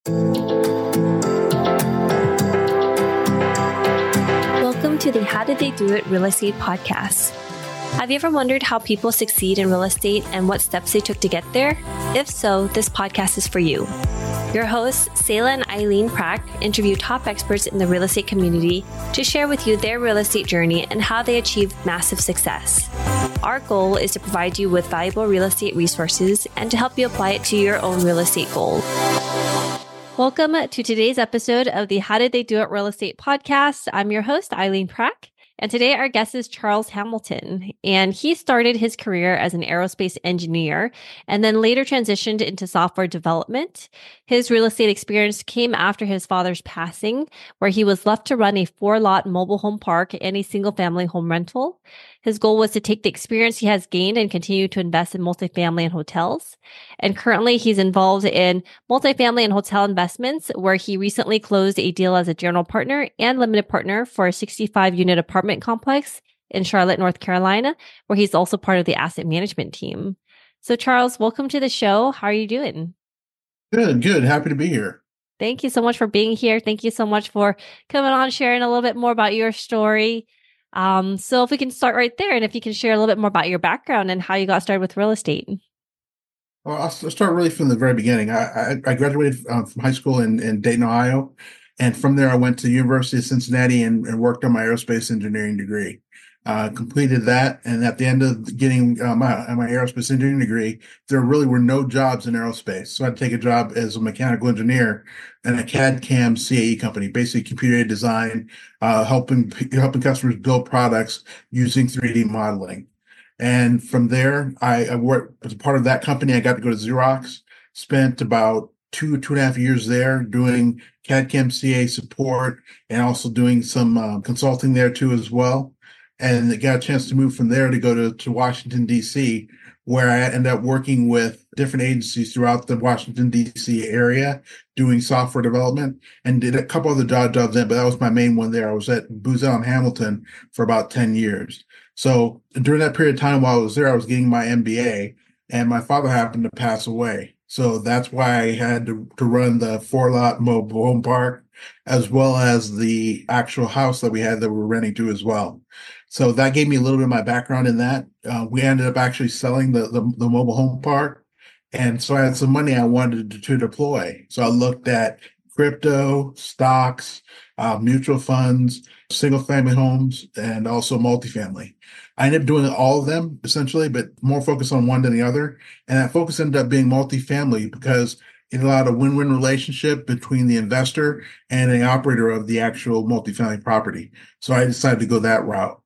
Welcome to the How Did They Do It Real Estate Podcast. Have you ever wondered how people succeed in real estate and what steps they took to get there? If so, this podcast is for you. Your hosts, Selah and Eileen Prack, interview top experts in the real estate community to share with you their real estate journey and how they achieved massive success. Our goal is to provide you with valuable real estate resources and to help you apply it to your own real estate goal. Welcome to today's episode of the How Did They Do It Real Estate Podcast. I'm your host, Eileen Prack. And today our guest is Charles Hamilton, and he started his career as an aerospace engineer and then later transitioned into software development. His real estate experience came after his father's passing, where he was left to run a 4-lot mobile home park and a single-family home rental. His goal was to take the experience he has gained and continue to invest in multifamily and hotels. And currently he's involved in multifamily and hotel investments, where he recently closed a deal as a general partner and limited partner for a 65-unit apartment complex in Charlotte, North Carolina, where he's also part of the asset management team. So Charles, welcome to the show. How are you doing? Good. Happy to be here. Thank you so much for being here. Thank you so much for coming on, sharing a little bit more about your story. So if we can start right there, and if you can share a little bit more about your background and how you got started with real estate. Well, I'll start really from the very beginning. I graduated from high school in Dayton, Ohio. And from there, I went to the University of Cincinnati and worked on my aerospace engineering degree. Completed that. And at the end of getting my aerospace engineering degree, there really were no jobs in aerospace. So I had to take a job as a mechanical engineer in a CAD/CAM CAE company, basically computer-aided design, helping customers build products using 3D modeling. And from there, I worked as a part of that company. I got to go to Xerox, spent about two and a half years there doing CAD/CAM CAE support and also doing some consulting there too as well. And I got a chance to move from there to go to Washington, D.C., where I ended up working with different agencies throughout the Washington, D.C. area, doing software development, and did a couple other jobs then, but that was my main one there. I was at Booz Allen Hamilton for about 10 years. So during that period of time while I was there, I was getting my MBA, and my father happened to pass away. So that's why I had to run the 4-lot mobile home park, as well as the actual house that we had that we were renting to as well. So that gave me a little bit of my background in that. We ended up actually selling the mobile home park. And so I had some money I wanted to deploy. So I looked at crypto, stocks, mutual funds, single family homes, and also multifamily. I ended up doing all of them essentially, but more focused on one than the other. And that focus ended up being multifamily because it allowed a win-win relationship between the investor and the operator of the actual multifamily property. So I decided to go that route.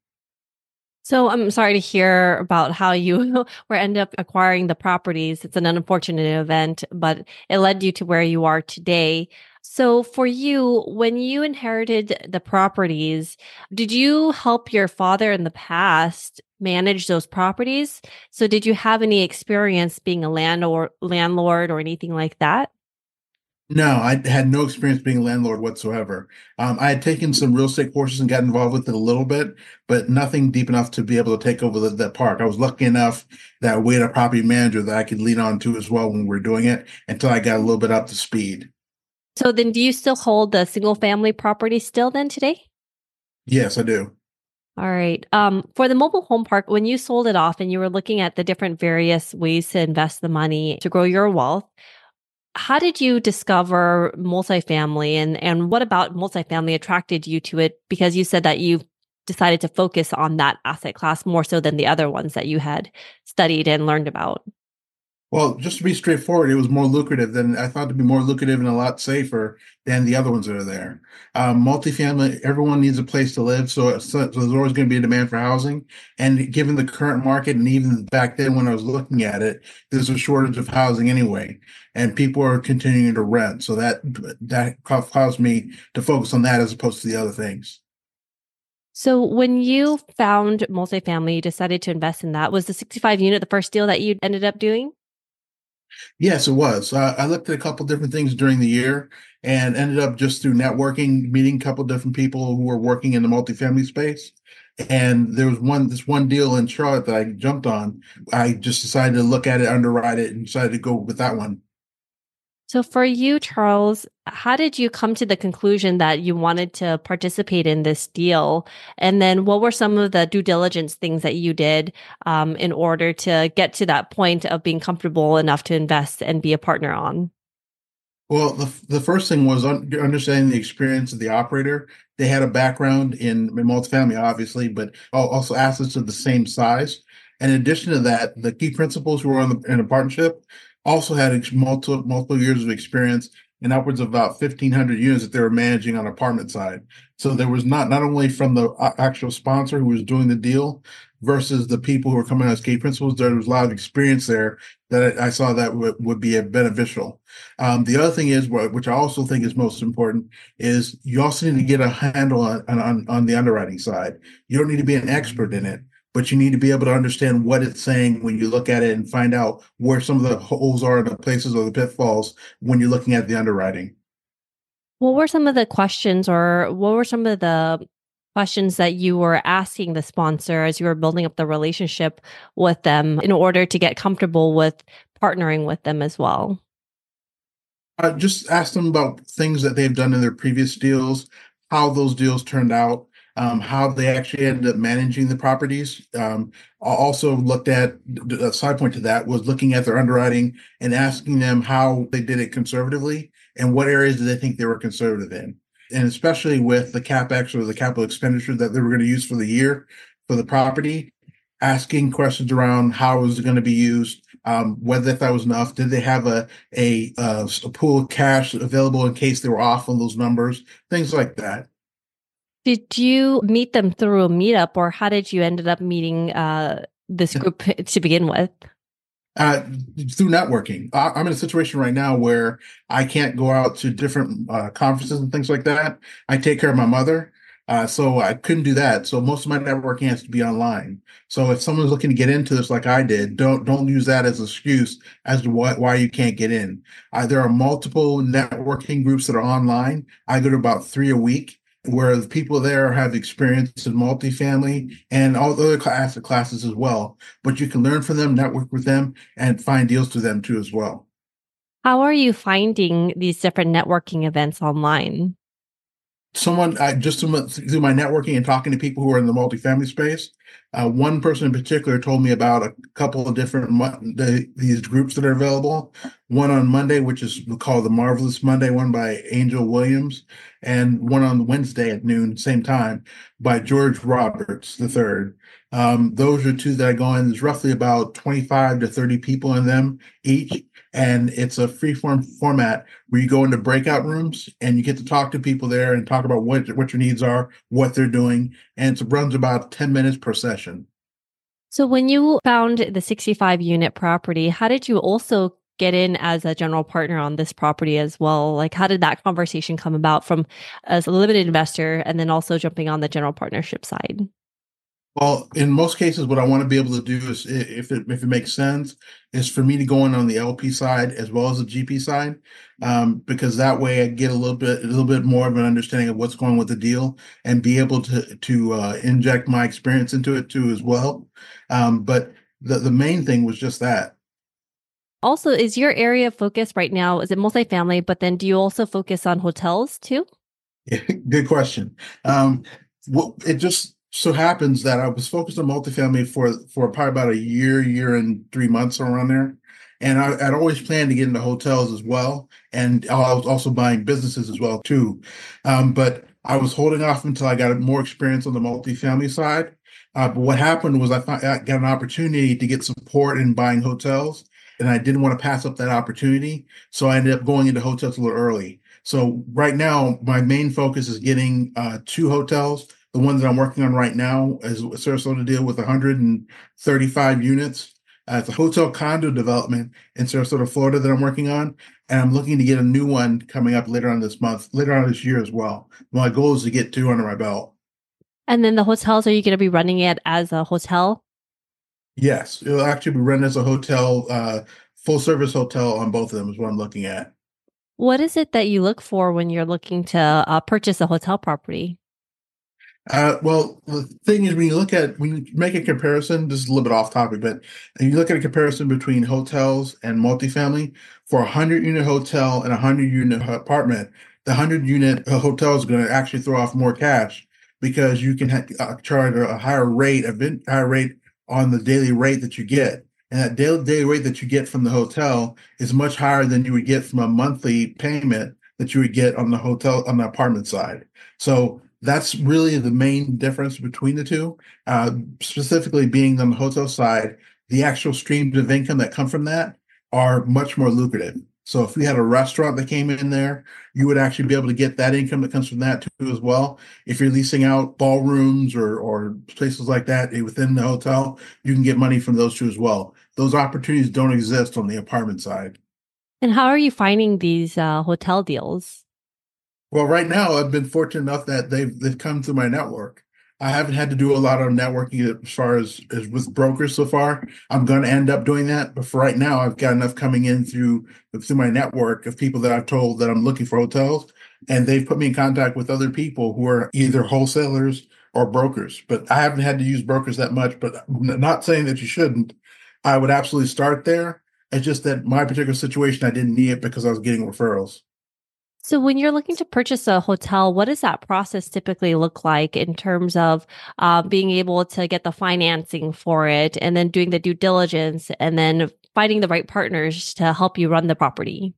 So I'm sorry to hear about how you ended up acquiring the properties. It's an unfortunate event, but it led you to where you are today. So for you, when you inherited the properties, did you help your father in the past manage those properties? So did you have any experience being a landlord or anything like that? No, I had no experience being a landlord whatsoever. I had taken some real estate courses and got involved with it a little bit, but nothing deep enough to be able to take over that park. I was lucky enough that we had a property manager that I could lean on to as well when we were doing it until I got a little bit up to speed. So then do you still hold the single family property still then today? Yes, I do. All right. For the mobile home park, when you sold it off and you were looking at the different various ways to invest the money to grow your wealth, how did you discover multifamily and what about multifamily attracted you to it? Because you said that you decided to focus on that asset class more so than the other ones that you had studied and learned about. Well, just to be straightforward, it was more lucrative than I thought to be more lucrative and a lot safer than the other ones that are there. Multifamily, everyone needs a place to live. So there's always going to be a demand for housing. And given the current market, and even back then when I was looking at it, there's a shortage of housing anyway, and people are continuing to rent. So that caused me to focus on that as opposed to the other things. So when you found multifamily, you decided to invest in that. Was the 65 unit the first deal that you ended up doing? Yes, it was. I looked at a couple different things during the year and ended up just through networking, meeting a couple different people who were working in the multifamily space. And there was this one deal in Charlotte that I jumped on. I just decided to look at it, underwrite it, and decided to go with that one. So for you, Charles, how did you come to the conclusion that you wanted to participate in this deal? And then what were some of the due diligence things that you did in order to get to that point of being comfortable enough to invest and be a partner on? Well, the first thing was understanding the experience of the operator. They had a background in multifamily, obviously, but also assets of the same size. And in addition to that, the key principals who were in a partnership also had multiple years of experience and upwards of about 1,500 units that they were managing on apartment side. So there was not only from the actual sponsor who was doing the deal versus the people who were coming as key principals, there was a lot of experience there that I saw that would be beneficial. The other thing is, which I also think is most important, is you also need to get a handle on the underwriting side. You don't need to be an expert in it, but you need to be able to understand what it's saying when you look at it and find out where some of the holes are, the places or the pitfalls when you're looking at the underwriting. What were some of the questions, or what were some of the questions that you were asking the sponsor as you were building up the relationship with them in order to get comfortable with partnering with them as well? I just ask them about things that they've done in their previous deals, how those deals turned out, how they actually ended up managing the properties. I also looked at a side point to that was looking at their underwriting and asking them how they did it conservatively and what areas do they think they were conservative in. And especially with the capex or the capital expenditure that they were going to use for the year for the property, asking questions around how it was going to be used, whether that was enough. Did they have a pool of cash available in case they were off on those numbers? Things like that. Did you meet them through a meetup, or how did you ended up meeting this group to begin with? Uh, Through networking. I'm in a situation right now where I can't go out to different conferences and things like that. I take care of my mother. So I couldn't do that. So most of my networking has to be online. So if someone's looking to get into this like I did, don't use that as an excuse as to why you can't get in. There are multiple networking groups that are online. I go to about 3 a week where the people there have experience in multifamily and all the other asset classes as well. But you can learn from them, network with them, and find deals to them too as well. How are you finding these different networking events online? Someone I just through my networking and talking to people who are in the multifamily space, one person in particular told me about a couple of different these groups that are available. One on Monday, which is called the Marvelous Monday, one by Angel Williams, and one on Wednesday at noon, same time, by George Roberts the third. Those are two that I go in. There's roughly about 25 to 30 people in them each, and it's a free form format where you go into breakout rooms and you get to talk to people there and talk about what your needs are, what they're doing, and it runs about 10 minutes per session. So when you found the 65 unit property, how did you also get in as a general partner on this property as well? Like, how did that conversation come about from as a limited investor and then also jumping on the general partnership side? Well, in most cases, what I want to be able to do is, if it makes sense, is for me to go in on the LP side as well as the GP side, because that way I get a little bit more of an understanding of what's going on with the deal and be able to inject my experience into it too as well. But the main thing was just that. Also, is your area of focus right now, is it multifamily, but then do you also focus on hotels too? Good question. Well, it just so happens that I was focused on multifamily for probably about a year and 3 months around there, and I'd always planned to get into hotels as well, and I was also buying businesses as well too. But I was holding off until I got more experience on the multifamily side. But what happened was I got an opportunity to get support in buying hotels, and I didn't want to pass up that opportunity, so I ended up going into hotels a little early. So right now, my main focus is getting two hotels. The one that I'm working on right now is a Sarasota deal with 135 units. It's a hotel condo development in Sarasota, Florida that I'm working on. And I'm looking to get a new one coming up later on this month, later on this year as well. My goal is to get two under my belt. And then the hotels, are you going to be running it as a hotel? Yes, it'll actually be run as a hotel, full service hotel on both of them is what I'm looking at. What is it that you look for when you're looking to purchase a hotel property? Well, the thing is, when you make a comparison, this is a little bit off topic, but if you look at a comparison between hotels and multifamily, for a 100-unit hotel and a 100-unit apartment, the 100-unit hotel is going to actually throw off more cash because you can charge a higher rate on the daily rate that you get. And that daily rate that you get from the hotel is much higher than you would get from a monthly payment that you would get on the apartment side. So that's really the main difference between the two. Specifically being on the hotel side, the actual streams of income that come from that are much more lucrative. So if we had a restaurant that came in there, you would actually be able to get that income that comes from that too as well. If you're leasing out ballrooms or places like that within the hotel, you can get money from those two as well. Those opportunities don't exist on the apartment side. And how are you finding these hotel deals? Well, right now I've been fortunate enough that they've come through my network. I haven't had to do a lot of networking as far as with brokers so far. I'm going to end up doing that, but for right now, I've got enough coming in through my network of people that I've told that I'm looking for hotels, and they've put me in contact with other people who are either wholesalers or brokers. But I haven't had to use brokers that much. But I'm not saying that you shouldn't. I would absolutely start there. It's just that my particular situation, I didn't need it because I was getting referrals. So, when you're looking to purchase a hotel, what does that process typically look like in terms of being able to get the financing for it and then doing the due diligence and then finding the right partners to help you run the property?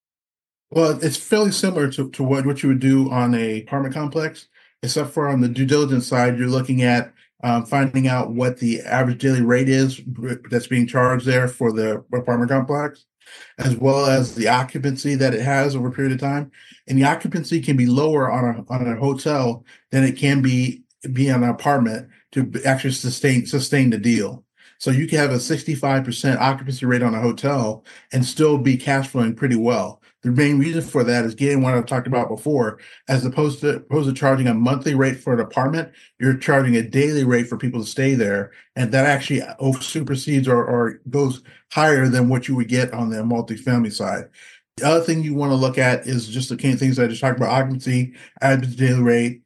Well, it's fairly similar to what you would do on a apartment complex, except for on the due diligence side, you're looking at finding out what the average daily rate is that's being charged there for the apartment complex, as well as the occupancy that it has over a period of time. And the occupancy can be lower on a hotel than it can be on an apartment to actually sustain the deal. So you can have a 65% occupancy rate on a hotel and still be cash flowing pretty well. The main reason for that is getting what I've talked about before, as opposed to charging a monthly rate for an apartment, you're charging a daily rate for people to stay there, and that actually supersedes or goes higher than what you would get on the multifamily side. The other thing you want to look at is just the kind of things I just talked about: occupancy, average daily rate.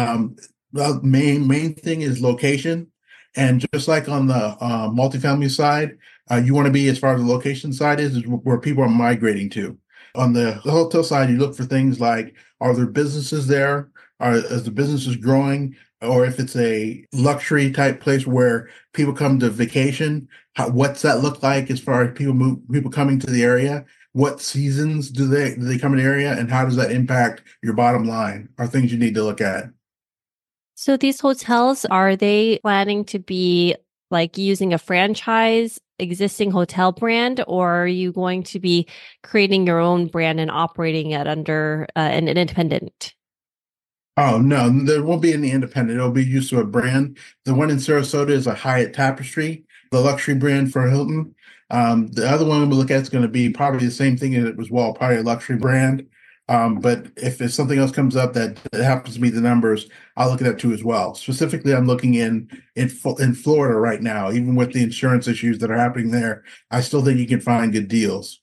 The main thing is location, and just like on the multifamily side, you want to be, as far as the location side is where people are migrating to. On the hotel side, you look for things like, are there businesses there? Is the businesses growing? Or if it's a luxury type place where people come to vacation, what's that look like as far as people coming to the area? What seasons do they come in the area, and how does that impact your bottom line? Are things you need to look at. So, these hotels, are they planning to be like using a franchise existing hotel brand, or are you going to be creating your own brand and operating it under an independent? Oh no, there won't be any independent. It'll be used to a brand. The one in Sarasota is a Hyatt Tapestry, the luxury brand for Hilton. The other one we look at is going to be probably the same thing as well, probably a luxury brand. But if there's something else comes up that happens to meet the numbers, I'll look at that too as well. Specifically, I'm looking in Florida right now. Even with the insurance issues that are happening there, I still think you can find good deals.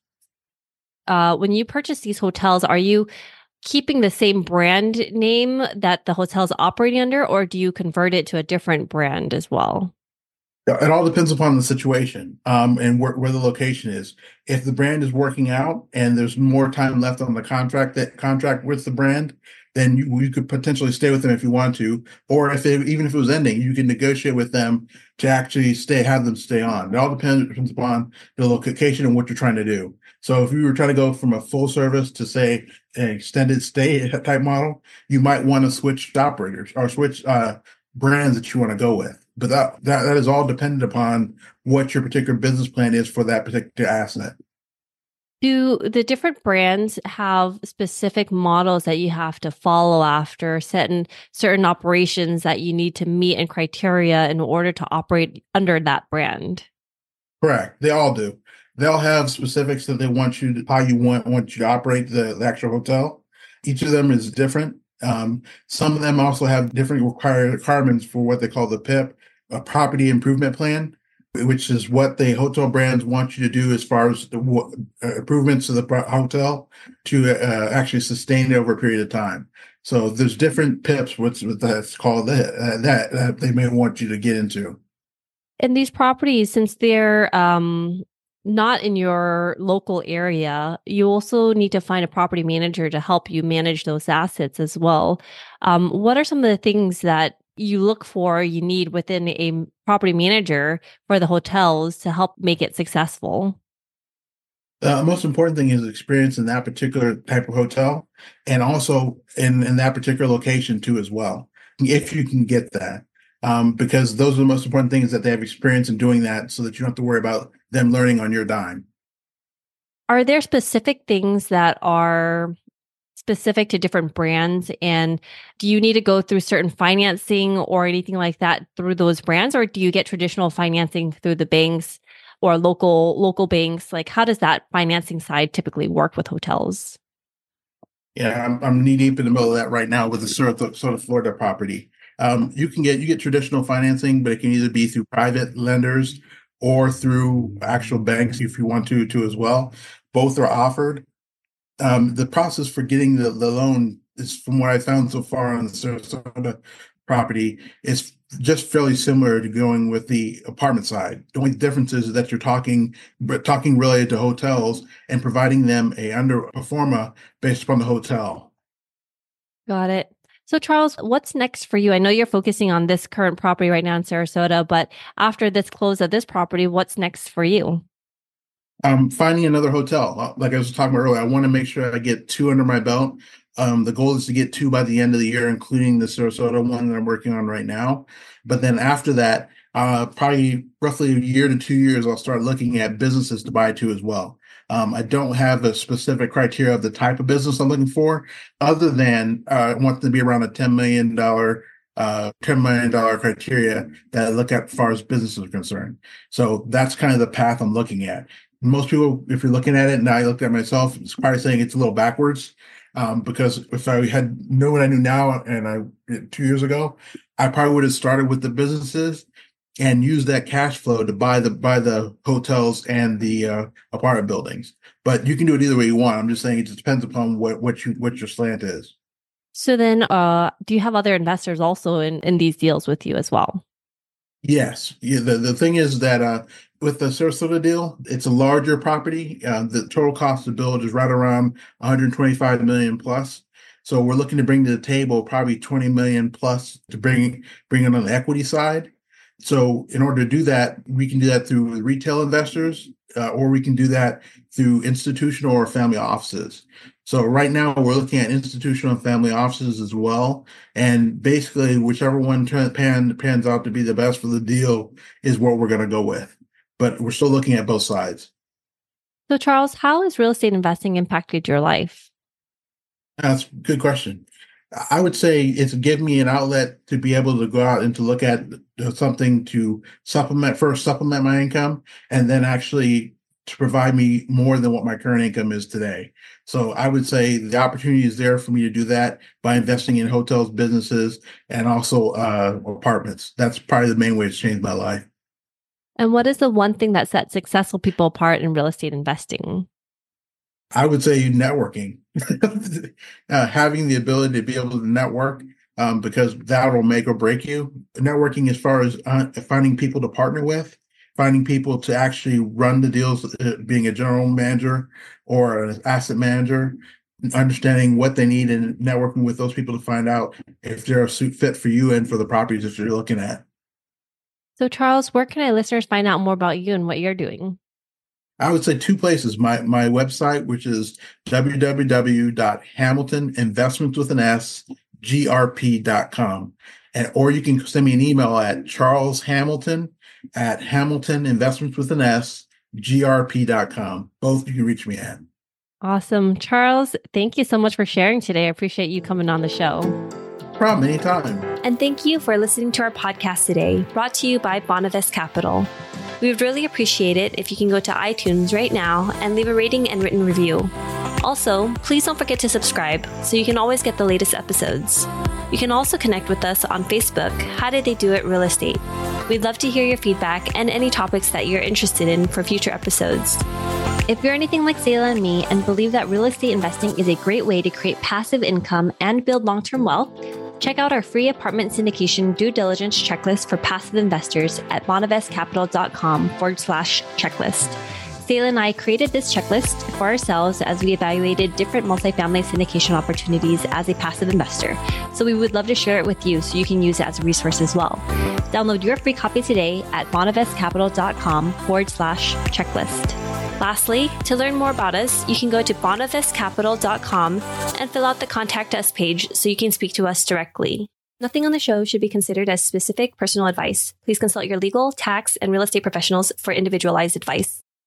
When you purchase these hotels, are you keeping the same brand name that the hotel is operating under, or do you convert it to a different brand as well? It all depends upon the situation, and where the location is. If the brand is working out and there's more time left on the contract with the brand, then you could potentially stay with them if you want to, or even if it was ending, you can negotiate with them to actually have them stay on. It all depends upon the location and what you're trying to do. So if you were trying to go from a full service to, say, an extended stay type model, you might want to switch operators or switch brands that you want to go with. But that is all dependent upon what your particular business plan is for that particular asset. Do the different brands have specific models that you have to follow after, certain operations that you need to meet and criteria in order to operate under that brand? Correct. They all do. They all have specifics that they want how you want you to operate the actual hotel. Each of them is different. Some of them also have different requirements for what they call the PIP, a property improvement plan. which is what the hotel brands want you to do as far as the improvements to the hotel to actually sustain it over a period of time. So there's different PIPs, what that's called, that they may want you to get into. And these properties, since they're not in your local area, you also need to find a property manager to help you manage those assets as well. What are some of the things that you look for, you need within a property manager for the hotels to help make it successful? The most important thing is experience in that particular type of hotel, and also in that particular location too as well, if you can get that. Because those are the most important things, that they have experience in doing that, so that you don't have to worry about them learning on your dime. Are there specific things that are specific to different brands? And do you need to go through certain financing or anything like that through those brands? Or do you get traditional financing through the banks or local banks? Like, how does that financing side typically work with hotels? Yeah, I'm knee deep in the middle of that right now with the Sarasota, Florida property. You get traditional financing, but it can either be through private lenders or through actual banks if you want to as well. Both are offered. The process for getting the loan is, from what I found so far on the Sarasota property, is just fairly similar to going with the apartment side. The only difference is that you're talking related to hotels and providing them a forma based upon the hotel. Got it. So Charles, what's next for you? I know you're focusing on this current property right now in Sarasota, but after this close of this property, what's next for you? Finding another hotel. Like I was talking about earlier, I want to make sure I get 2 under my belt. The goal is to get 2 by the end of the year, including the Sarasota one that I'm working on right now. But then after that, probably roughly a year to 2 years, I'll start looking at businesses to buy to as well. I don't have a specific criteria of the type of business I'm looking for, other than I want them to be around a $10 million criteria that I look at as far as businesses are concerned. So that's kind of the path I'm looking at. Most people, if you're looking at it, and I looked at myself, it's probably saying it's a little backwards, because if I had known what I knew now, and 2 years ago, I probably would have started with the businesses and used that cash flow to buy the hotels and the apartment buildings. But you can do it either way you want. I'm just saying it just depends upon what your slant is. So then, do you have other investors also in these deals with you as well? Yes. Yeah, the thing is that with the Sarasota deal, it's a larger property. The total cost to build is right around 125 million plus. So we're looking to bring to the table probably 20 million plus to bring it on the equity side. So in order to do that, we can do that through retail investors, or we can do that through institutional or family offices. So right now we're looking at institutional and family offices as well. And basically whichever one pans out to be the best for the deal is what we're going to go with. But we're still looking at both sides. So Charles, how has real estate investing impacted your life? That's a good question. I would say it's given me an outlet to be able to go out and to look at something to supplement my income, and then actually to provide me more than what my current income is today. So I would say the opportunity is there for me to do that by investing in hotels, businesses, and also apartments. That's probably the main way it's changed my life. And what is the one thing that sets successful people apart in real estate investing? I would say networking, having the ability to be able to network, because that will make or break you. Networking as far as finding people to partner with, finding people to actually run the deals, being a general manager or an asset manager, understanding what they need and networking with those people to find out if they're a suit fit for you and for the properties that you're looking at. So Charles, where can our listeners find out more about you and what you're doing? I would say 2 places. My website, which is www.hamiltoninvestmentswithanSgrp.com. Or you can send me an email at charleshamilton@hamiltoninvestmentswithanSgrp.com. Both you can reach me at. Awesome. Charles, thank you so much for sharing today. I appreciate you coming on the show. No problem, anytime. And thank you for listening to our podcast today, brought to you by Bonavest Capital. We would really appreciate it if you can go to iTunes right now and leave a rating and written review. Also, please don't forget to subscribe so you can always get the latest episodes. You can also connect with us on Facebook, How Did They Do It Real Estate. We'd love to hear your feedback and any topics that you're interested in for future episodes. If you're anything like Selah and me and believe that real estate investing is a great way to create passive income and build long-term wealth, check out our free apartment syndication due diligence checklist for passive investors at bonavestcapital.com/checklist. Selah and I created this checklist for ourselves as we evaluated different multifamily syndication opportunities as a passive investor. So we would love to share it with you so you can use it as a resource as well. Download your free copy today at bonavestcapital.com/checklist. Lastly, to learn more about us, you can go to bonavestcapital.com and fill out the Contact Us page so you can speak to us directly. Nothing on the show should be considered as specific personal advice. Please consult your legal, tax, and real estate professionals for individualized advice.